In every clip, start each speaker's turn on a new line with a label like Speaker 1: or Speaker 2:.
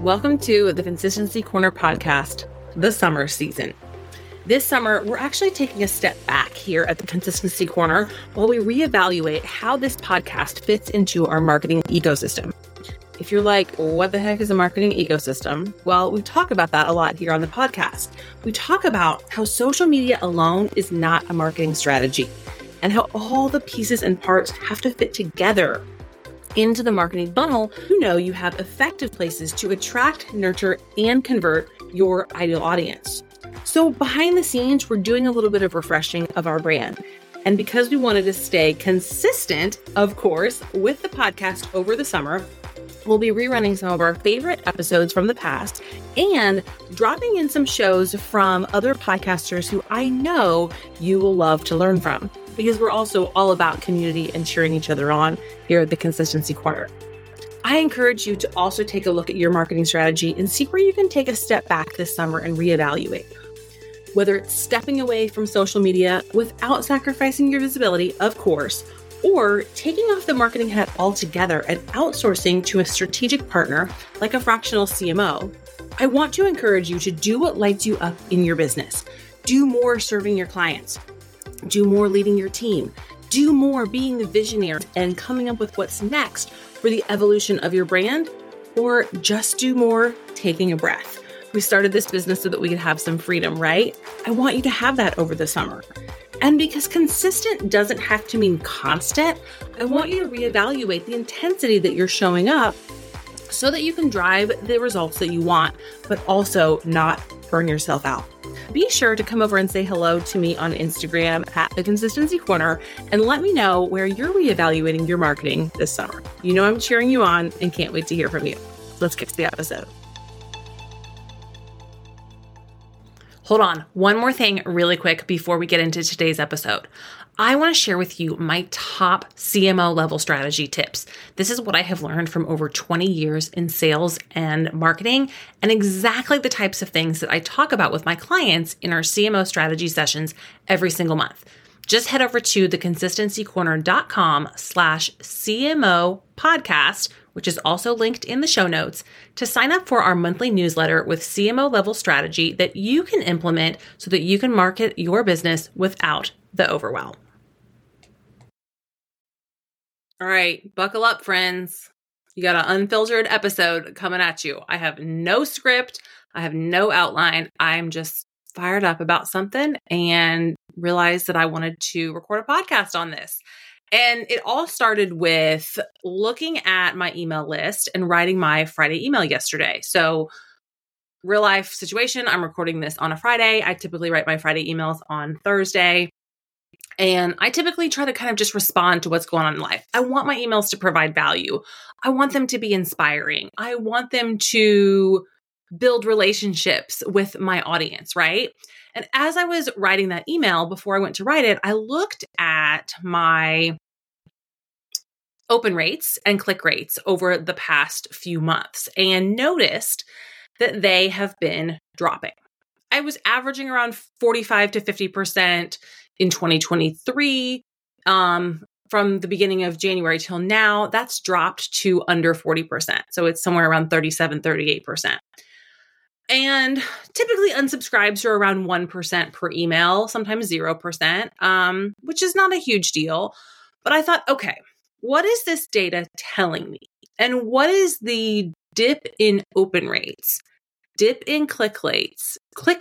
Speaker 1: Welcome to the Consistency Corner podcast, the summer season. This summer, we're actually taking a step back here at the Consistency Corner while we reevaluate how this podcast fits into our marketing ecosystem. If you're like, what the heck is a marketing ecosystem? Well, we talk about that a lot here on the podcast. We talk about how social media alone is not a marketing strategy and how all the pieces and parts have to fit together into the marketing funnel. You have effective places to attract, nurture, and convert your ideal audience. So behind the scenes, we're doing a little bit of refreshing of our brand. And because we wanted to stay consistent, of course, with the podcast over the summer, we'll be rerunning some of our favorite episodes from the past and dropping in some shows from other podcasters who I know you will love to learn from, because we're also all about community and cheering each other on here at the Consistency Corner. I encourage you to also take a look at your marketing strategy and see where you can take a step back this summer and reevaluate. Whether it's stepping away from social media without sacrificing your visibility, of course, or taking off the marketing hat altogether and outsourcing to a strategic partner like a fractional CMO, I want to encourage you to do what lights you up in your business. Do more serving your clients. Do more leading your team. Do more being the visionary and coming up with what's next for the evolution of your brand, or just do more taking a breath. We started this business so that we could have some freedom, right? I want you to have that over the summer. And because consistent doesn't have to mean constant, I want you to reevaluate the intensity that you're showing up so that you can drive the results that you want, but also not burn yourself out. Be sure to come over and say hello to me on Instagram at The Consistency Corner and let me know where you're reevaluating your marketing this summer. You know I'm cheering you on and can't wait to hear from you. Let's get to the episode. Hold on, one more thing really quick before we get into today's episode. I want to share with you my top CMO level strategy tips. This is what I have learned from over 20 years in sales and marketing, and exactly the types of things that I talk about with my clients in our CMO strategy sessions every single month. Just head over to theconsistencycorner.com/CMO podcast, which is also linked in the show notes, to sign up for our monthly newsletter with CMO level strategy that you can implement so that you can market your business without the overwhelm. All right, buckle up, friends. You got an unfiltered episode coming at you. I have no script. I have no outline. I'm just fired up about something and realized that I wanted to record a podcast on this. And it all started with looking at my email list and writing my Friday email yesterday. So real life situation, I'm recording this on a Friday. I typically write my Friday emails on Thursday. And I typically try to kind of just respond to what's going on in life. I want my emails to provide value. I want them to be inspiring. I want them to build relationships with my audience, right? And as I was writing that email, before I went to write it, I looked at my open rates and click rates over the past few months and noticed that they have been dropping. I was averaging around 45 to 50% in 2023. From the beginning of January till now, that's dropped to under 40%. So it's somewhere around 37, 38%. And typically unsubscribes are around 1% per email, sometimes 0%, which is not a huge deal. But I thought, okay, what is this data telling me? And what is the dip in open rates, dip in click rates,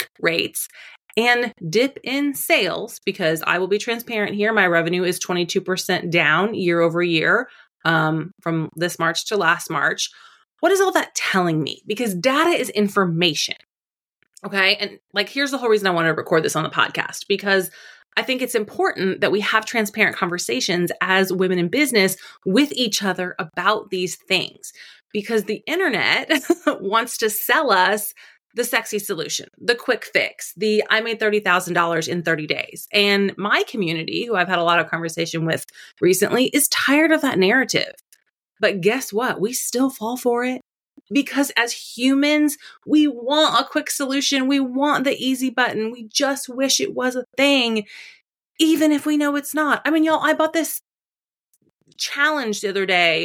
Speaker 1: and dip in sales? Because I will be transparent here. My revenue is 22% down year over year from this March to last March. What is all that telling me? Because data is information. Okay. And here's the whole reason I wanted to record this on the podcast, because I think it's important that we have transparent conversations as women in business with each other about these things, because the internet wants to sell us the sexy solution, the quick fix, the I made $30,000 in 30 days. And my community, who I've had a lot of conversation with recently, is tired of that narrative. But guess what? We still fall for it, because as humans, we want a quick solution. We want the easy button. We just wish it was a thing, even if we know it's not. I mean, y'all, I bought this challenge the other day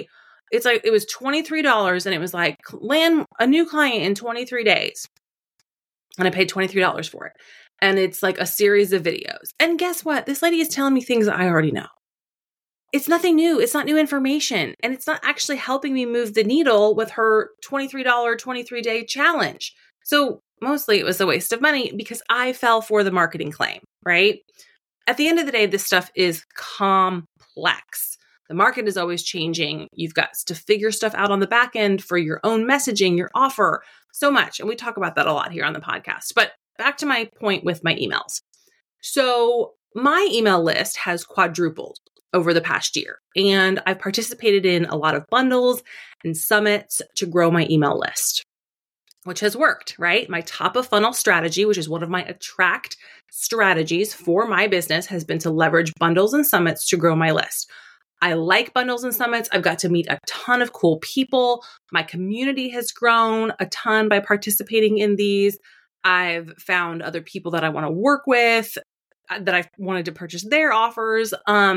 Speaker 1: it's like, it was $23 and it was like, land a new client in 23 days. And I paid $23 for it. And it's like a series of videos. And guess what? This lady is telling me things that I already know. It's nothing new. It's not new information. And it's not actually helping me move the needle with her $23 23-day challenge. So mostly it was a waste of money because I fell for the marketing claim, right? At the end of the day, this stuff is complex. The market is always changing. You've got to figure stuff out on the back end for your own messaging, your offer, so much. And we talk about that a lot here on the podcast. But back to my point with my emails. So my email list has quadrupled over the past year. And I've participated in a lot of bundles and summits to grow my email list, which has worked, right? My top of funnel strategy, which is one of my attract strategies for my business, has been to leverage bundles and summits to grow my list. I like bundles and summits. I've got to meet a ton of cool people. My community has grown a ton by participating in these. I've found other people that I want to work with, that I've wanted to purchase their offers.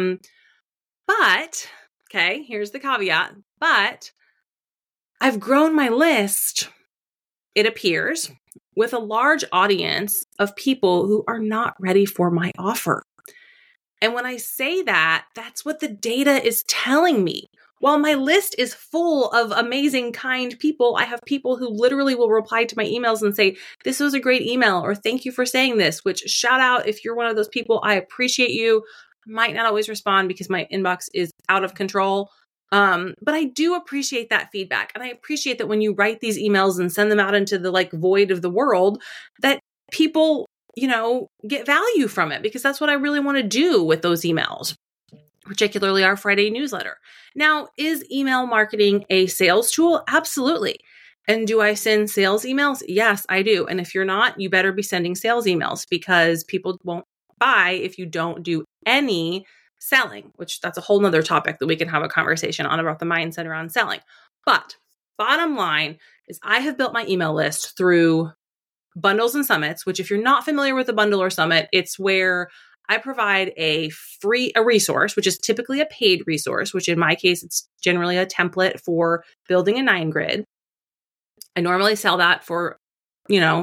Speaker 1: But, okay, here's the caveat, but I've grown my list, it appears, with a large audience of people who are not ready for my offer. And when I say that, that's what the data is telling me. While my list is full of amazing, kind people, I have people who literally will reply to my emails and say, this was a great email, or thank you for saying this, which shout out if you're one of those people. I appreciate you. Might not always respond because my inbox is out of control. But I do appreciate that feedback. And I appreciate that when you write these emails and send them out into the like void of the world, that people, get value from it, because that's what I really want to do with those emails, particularly our Friday newsletter. Now, is email marketing a sales tool? Absolutely. And do I send sales emails? Yes, I do. And if you're not, you better be sending sales emails, because people won't buy if you don't do any selling, which that's a whole nother topic that we can have a conversation on about the mindset around selling. But bottom line is I have built my email list through bundles and summits, which if you're not familiar with a bundle or summit, it's where I provide a resource, which is typically a paid resource, which in my case, it's generally a template for building a 9-grid. I normally sell that for, $27,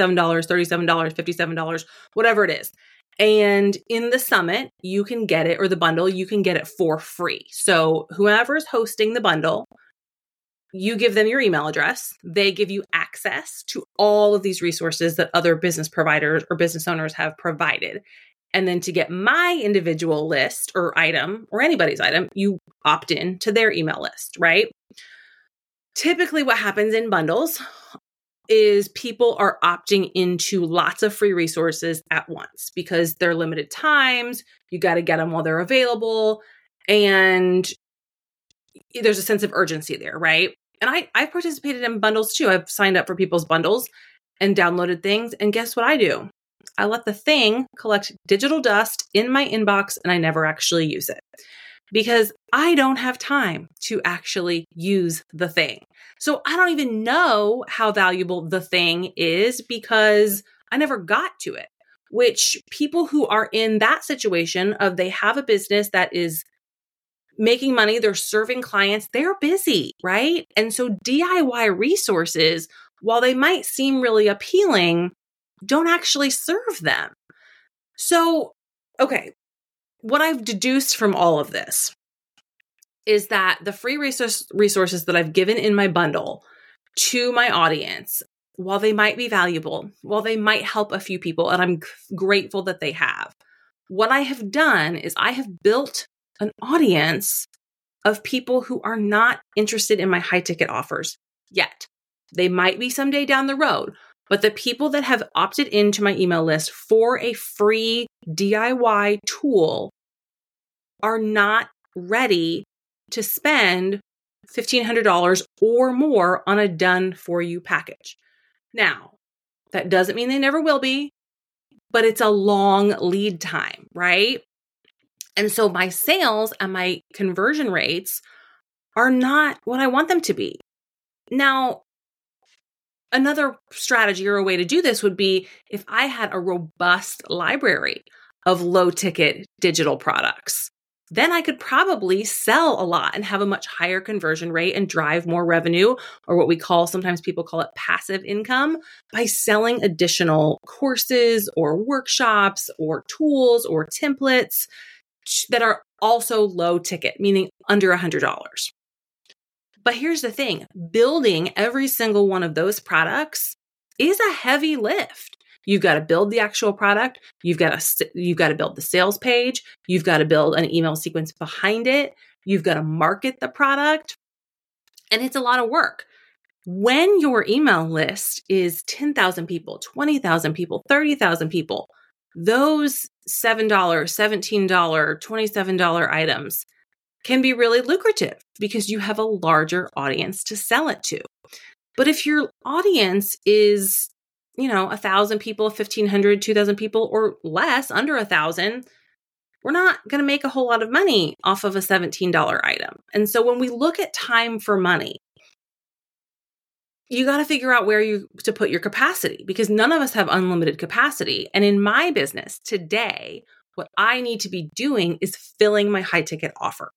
Speaker 1: $37, $57, whatever it is. And in the summit, you can get it, or the bundle, you can get it for free. So whoever's hosting the bundle, you give them your email address. They give you access to all of these resources that other business providers or business owners have provided. And then to get my individual list or item, or anybody's item, you opt in to their email list, right? Typically what happens in bundles is people are opting into lots of free resources at once because they're limited times. You got to get them while they're available. And there's a sense of urgency there, right? And I've participated in bundles too. I've signed up for people's bundles and downloaded things. And guess what I do? I let the thing collect digital dust in my inbox and I never actually use it, because I don't have time to actually use the thing. So I don't even know how valuable the thing is because I never got to it, which people who are in that situation of they have a business that is making money, they're serving clients, they're busy, right? And so DIY resources, while they might seem really appealing, don't actually serve them. So, okay, what I've deduced from all of this is that the free resources that I've given in my bundle to my audience, while they might be valuable, while they might help a few people, and I'm grateful that they have, what I have done is I have built an audience of people who are not interested in my high ticket offers yet. They might be someday down the road, but the people that have opted into my email list for a free DIY tool are not ready to spend $1,500 or more on a done for you package. Now, that doesn't mean they never will be, but it's a long lead time, right? And so my sales and my conversion rates are not what I want them to be. Now, another strategy or a way to do this would be if I had a robust library of low ticket digital products. then I could probably sell a lot and have a much higher conversion rate and drive more revenue, or what we call, sometimes people call it passive income, by selling additional courses or workshops or tools or templates that are also low ticket, meaning under $100. But here's the thing, building every single one of those products is a heavy lift. You've got to build the actual product. You've got to build the sales page. You've got to build an email sequence behind it. You've got to market the product. And it's a lot of work. When your email list is 10,000 people, 20,000 people, 30,000 people, those $7, $17, $27 items can be really lucrative because you have a larger audience to sell it to. But if your audience is 1,000 people, 1,500, 2,000 people, or less, under 1,000, we're not going to make a whole lot of money off of a $17 item. And so when we look at time for money, you got to figure out where to put your capacity, because none of us have unlimited capacity. And in my business today, what I need to be doing is filling my high ticket offer.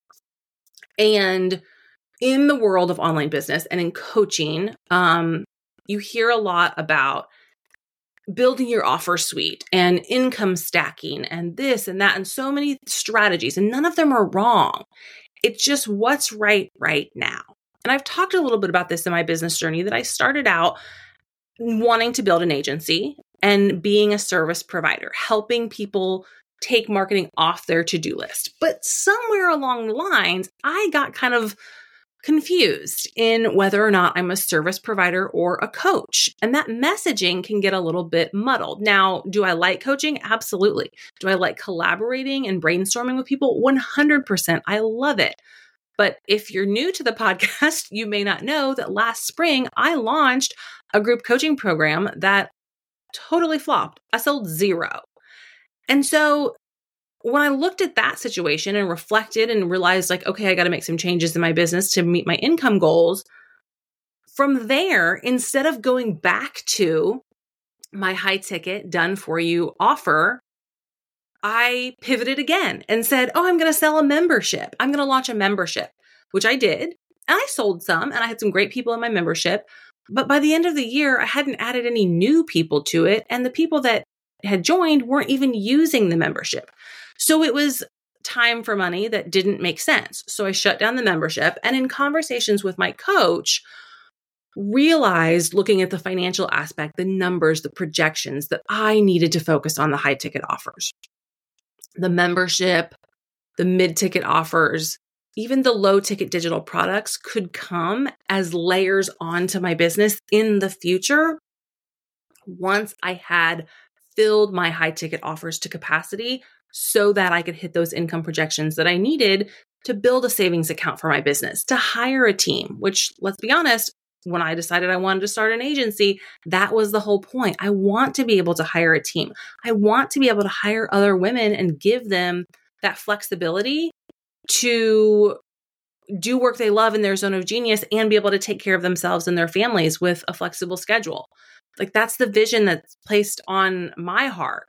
Speaker 1: And in the world of online business and in coaching, you hear a lot about building your offer suite and income stacking and this and that and so many strategies, and none of them are wrong. It's just what's right now. And I've talked a little bit about this in my business journey, that I started out wanting to build an agency and being a service provider, helping people take marketing off their to-do list. But somewhere along the lines, I got kind of confused in whether or not I'm a service provider or a coach. And that messaging can get a little bit muddled. Now, do I like coaching? Absolutely. Do I like collaborating and brainstorming with people? 100%. I love it. But if you're new to the podcast, you may not know that last spring, I launched a group coaching program that totally flopped. I sold 0. And so when I looked at that situation and reflected and realized, okay, I got to make some changes in my business to meet my income goals, from there, instead of going back to my high ticket done for you offer, I pivoted again and said, I'm going to sell a membership. I'm going to launch a membership, which I did. And I sold some, and I had some great people in my membership. But by the end of the year, I hadn't added any new people to it. And the people that had joined weren't even using the membership. So it was time for money that didn't make sense. So I shut down the membership, and in conversations with my coach, realized, looking at the financial aspect, the numbers, the projections, that I needed to focus on the high ticket offers. The membership, the mid-ticket offers, even the low-ticket digital products could come as layers onto my business in the future once I had filled my high-ticket offers to capacity, so that I could hit those income projections that I needed to build a savings account for my business, to hire a team, which, let's be honest, when I decided I wanted to start an agency, that was the whole point. I want to be able to hire a team. I want to be able to hire other women and give them that flexibility to do work they love in their zone of genius and be able to take care of themselves and their families with a flexible schedule. That's the vision that's placed on my heart.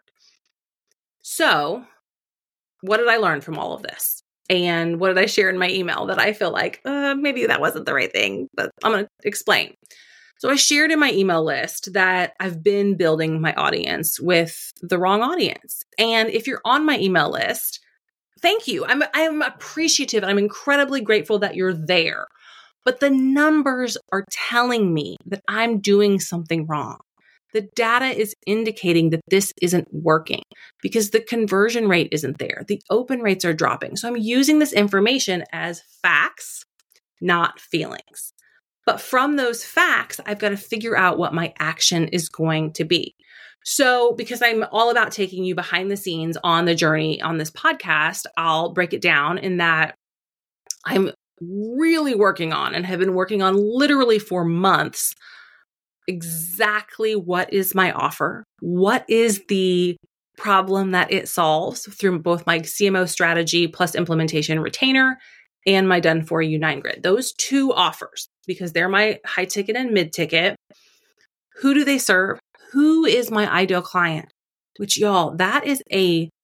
Speaker 1: So, what did I learn from all of this? And what did I share in my email that I feel like maybe that wasn't the right thing, but I'm going to explain. So I shared in my email list that I've been building my audience with the wrong audience. And if you're on my email list, thank you. I'm appreciative. I'm incredibly grateful that you're there. But the numbers are telling me that I'm doing something wrong. The data is indicating that this isn't working because the conversion rate isn't there. The open rates are dropping. So I'm using this information as facts, not feelings. But from those facts, I've got to figure out what my action is going to be. So because I'm all about taking you behind the scenes on the journey on this podcast, I'll break it down in that I'm really working on and have been working on literally for months exactly what is my offer, what is the problem that it solves through both my CMO strategy plus implementation retainer and my done for you 9Grid. Those 2 offers, because they're my high ticket and mid ticket. Who do they serve? Who is my ideal client? Which, y'all, that is a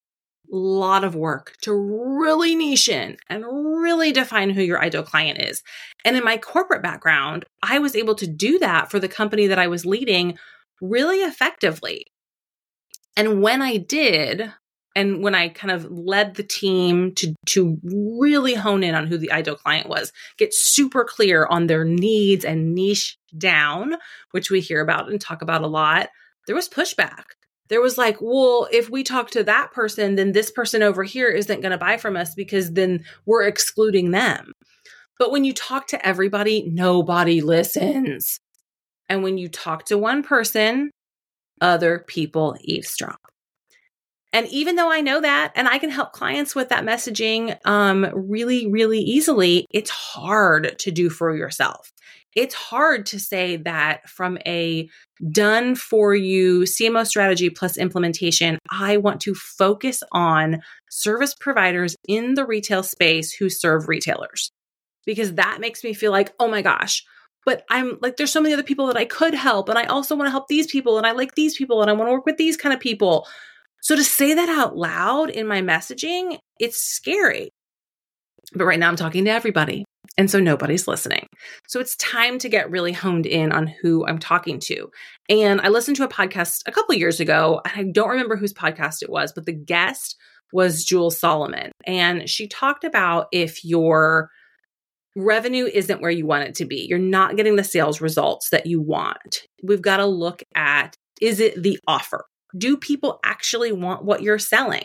Speaker 1: lot of work to really niche in and really define who your ideal client is. And in my corporate background, I was able to do that for the company that I was leading really effectively. And when I did, and when I kind of led the team to really hone in on who the ideal client was, get super clear on their needs and niche down, which we hear about and talk about a lot, there was pushback. There was like, well, if we talk to that person, then this person over here isn't going to buy from us because then we're excluding them. But when you talk to everybody, nobody listens. And when you talk to one person, other people eavesdrop. And even though I know that, and I can help clients with that messaging really, really easily, it's hard to do for yourself. It's hard to say that from a done for you CMO strategy plus implementation, I want to focus on service providers in the retail space who serve retailers, because that makes me feel like, oh my gosh, but I'm like, there's so many other people that I could help. And I also want to help these people. And I like these people. And I want to work with these kind of people. So to say that out loud in my messaging, it's scary. But right now I'm talking to everybody. And so nobody's listening. So it's time to get really honed in on who I'm talking to. And I listened to a podcast a couple of years ago. I don't remember whose podcast it was, but the guest was Jules Solomon. And she talked about if your revenue isn't where you want it to be, you're not getting the sales results that you want, we've got to look at, is it the offer? Do people actually want what you're selling?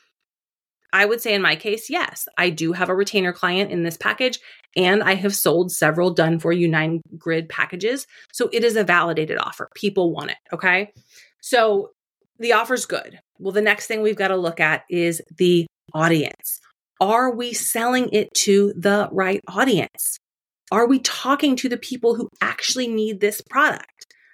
Speaker 1: I would say in my case, yes, I do have a retainer client in this package, and I have sold several done for you 9-grid packages. So it is a validated offer. People want it. Okay. So the offer's good. Well, the next thing we've got to look at is the audience. Are we selling it to the right audience? Are we talking to the people who actually need this product?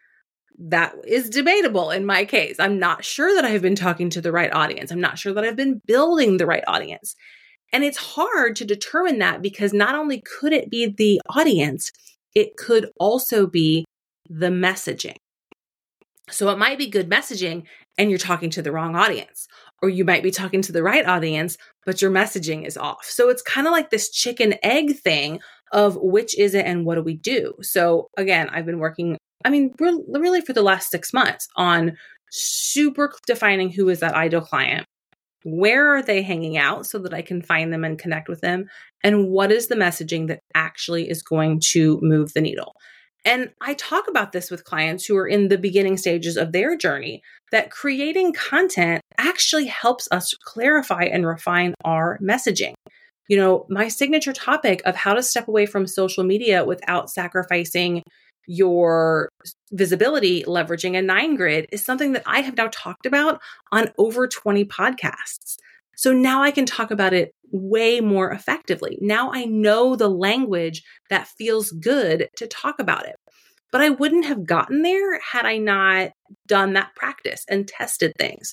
Speaker 1: That is debatable in my case. I'm not sure that I have been talking to the right audience. I'm not sure that I've been building the right audience. And it's hard to determine that because not only could it be the audience, it could also be the messaging. So it might be good messaging and you're talking to the wrong audience, or you might be talking to the right audience, but your messaging is off. So it's kind of like this chicken egg thing of which is it and what do we do? So again, I've been working, really for the last 6 months on super defining who is that ideal client. Where are they hanging out so that I can find them and connect with them? And what is the messaging that actually is going to move the needle? And I talk about this with clients who are in the beginning stages of their journey, that creating content actually helps us clarify and refine our messaging. You know, my signature topic of how to step away from social media without sacrificing your visibility, leveraging a 9-grid, is something that I have now talked about on over 20 podcasts. So now I can talk about it way more effectively. Now I know the language that feels good to talk about it. But I wouldn't have gotten there had I not done that practice and tested things.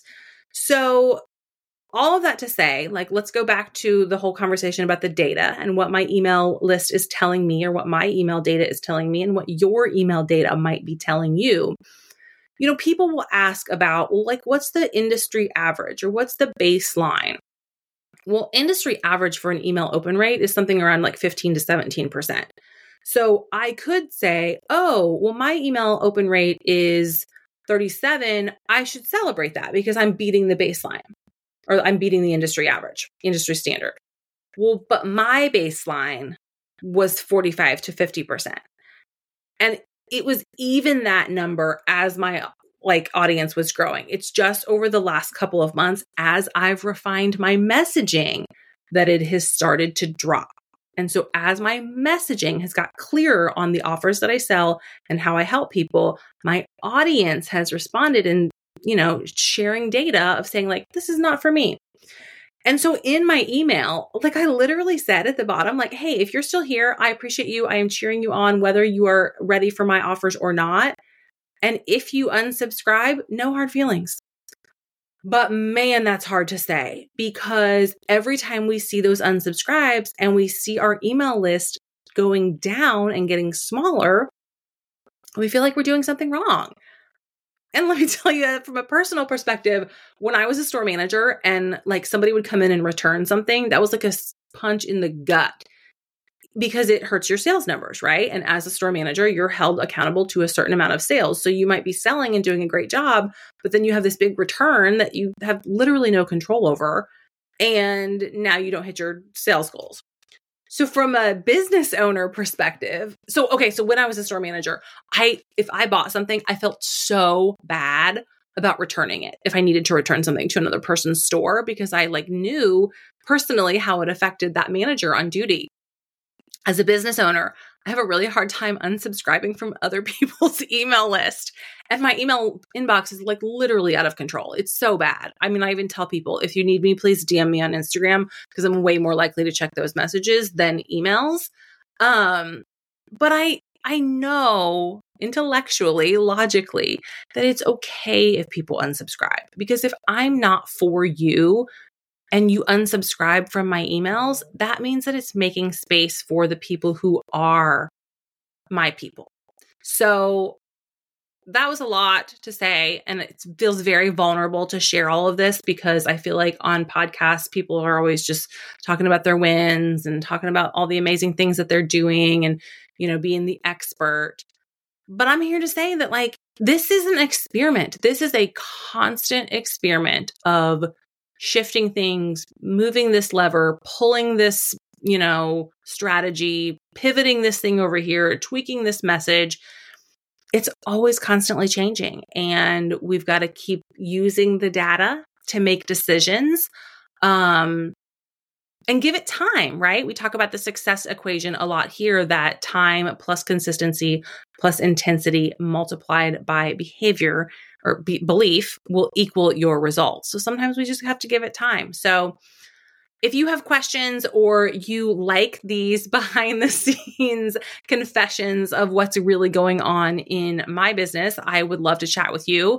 Speaker 1: So all of that to say, like, let's go back to the whole conversation about the data and what my email list is telling me, or what my email data is telling me, and what your email data might be telling you. You know, people will ask about, well, like, what's the industry average or what's the baseline? Well, industry average for an email open rate is something around like 15 to 17%. So I could say, oh, well, my email open rate is 37. I should celebrate that because I'm beating the baseline, or I'm beating the industry average, industry standard. Well, but my baseline was 45 to 50%. And it was even that number as my audience was growing. It's just over the last couple of months, as I've refined my messaging, that it has started to drop. And so as my messaging has got clearer on the offers that I sell and how I help people, my audience has responded in, sharing data of saying like, this is not for me. And so in my email, I literally said at the bottom, like, hey, if you're still here, I appreciate you. I am cheering you on whether you are ready for my offers or not. And if you unsubscribe, no hard feelings. But man, that's hard to say, because every time we see those unsubscribes and we see our email list going down and getting smaller, we feel like we're doing something wrong. And let me tell you from a personal perspective, when I was a store manager and like somebody would come in and return something, that was like a punch in the gut because it hurts your sales numbers, right? And as a store manager, you're held accountable to a certain amount of sales. So you might be selling and doing a great job, but then you have this big return that you have literally no control over. And now you don't hit your sales goals. So from a business owner perspective, so when I was a store manager, if I bought something, I felt so bad about returning it if I needed to return something to another person's store because I like knew personally how it affected that manager on duty. As a business owner, I have a really hard time unsubscribing from other people's email list. And my email inbox is like literally out of control. It's so bad. I mean, I even tell people, if you need me, please DM me on Instagram because I'm way more likely to check those messages than emails. But I know intellectually, logically, that it's okay if people unsubscribe. Because if I'm not for you, and you unsubscribe from my emails, that means that it's making space for the people who are my people. So that was a lot to say. And it feels very vulnerable to share all of this because I feel like on podcasts, people are always just talking about their wins and talking about all the amazing things that they're doing and, being the expert. But I'm here to say that like, this is an experiment. This is a constant experiment of shifting things, moving this lever, pulling this, strategy, pivoting this thing over here, tweaking this message. It's always constantly changing. And we've got to keep using the data to make decisions. And give it time, right? We talk about the success equation a lot here, that time plus consistency plus intensity multiplied by behavior or belief will equal your results. So sometimes we just have to give it time. So if you have questions or you like these behind the scenes confessions of what's really going on in my business, I would love to chat with you.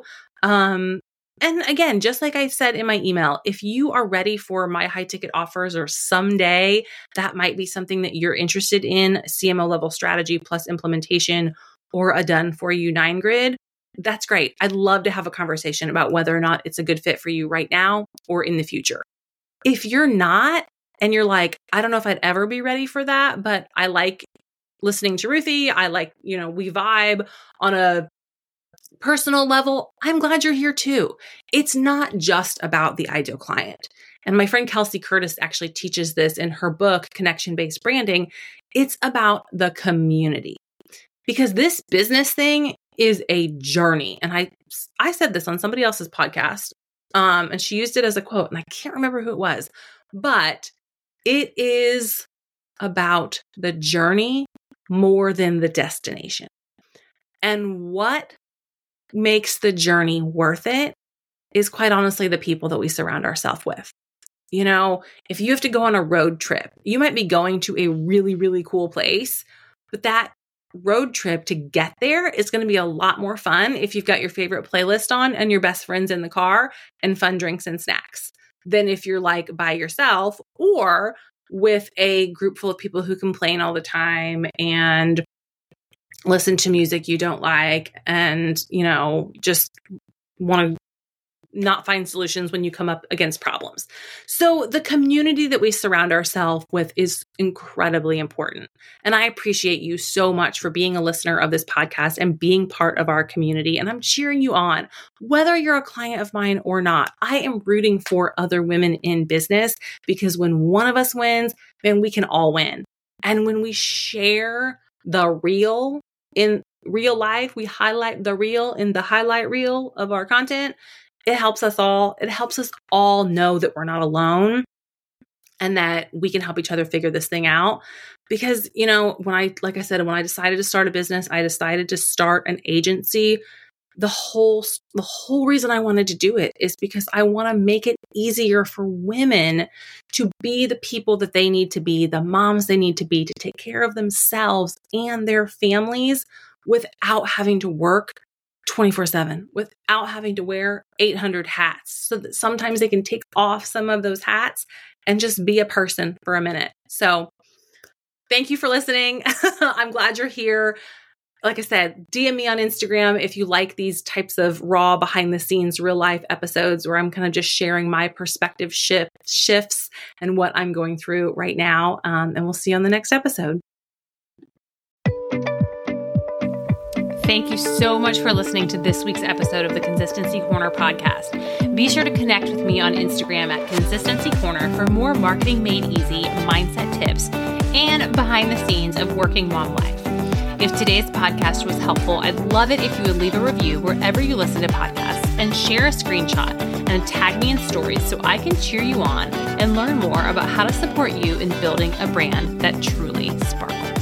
Speaker 1: And again, just like I said in my email, if you are ready for my high ticket offers or someday that might be something that you're interested in, CMO level strategy plus implementation or a done for you 9 grid, that's great. I'd love to have a conversation about whether or not it's a good fit for you right now or in the future. If you're not, and you're like, I don't know if I'd ever be ready for that, but I like listening to Ruthie. I like, we vibe on a personal level, I'm glad you're here too. It's not just about the ideal client. And my friend Kelsey Curtis actually teaches this in her book, Connection-Based Branding. It's about the community because this business thing is a journey. And I said this on somebody else's podcast, and she used it as a quote, and I can't remember who it was, but it is about the journey more than the destination. And what makes the journey worth it is quite honestly the people that we surround ourselves with. If you have to go on a road trip, you might be going to a really, really cool place, but that road trip to get there is going to be a lot more fun if you've got your favorite playlist on and your best friends in the car and fun drinks and snacks than if you're like by yourself or with a group full of people who complain all the time and listen to music you don't like and, just want to not find solutions when you come up against problems. So the community that we surround ourselves with is incredibly important. And I appreciate you so much for being a listener of this podcast and being part of our community. And I'm cheering you on, whether you're a client of mine or not. I am rooting for other women in business because when one of us wins, then we can all win. And when we share the real in real life, we highlight the real in the highlight reel of our content. It helps us all. It helps us all know that we're not alone and that we can help each other figure this thing out. Because, when I decided to start a business, I decided to start an agency. The whole reason I wanted to do it is because I want to make it easier for women to be the people that they need to be, the moms they need to be, to take care of themselves and their families without having to work 24/7, without having to wear 800 hats, so that sometimes they can take off some of those hats and just be a person for a minute. So thank you for listening. I'm glad you're here. like I said, DM me on Instagram if you like these types of raw behind the scenes real life episodes where I'm kind of just sharing my perspective shifts and what I'm going through right now. And we'll see you on the next episode. Thank you so much for listening to this week's episode of the Consistency Corner podcast. Be sure to connect with me on Instagram at Consistency Corner for more marketing made easy, mindset tips, and behind the scenes of working mom life. If today's podcast was helpful, I'd love it if you would leave a review wherever you listen to podcasts and share a screenshot and tag me in stories so I can cheer you on and learn more about how to support you in building a brand that truly sparkles.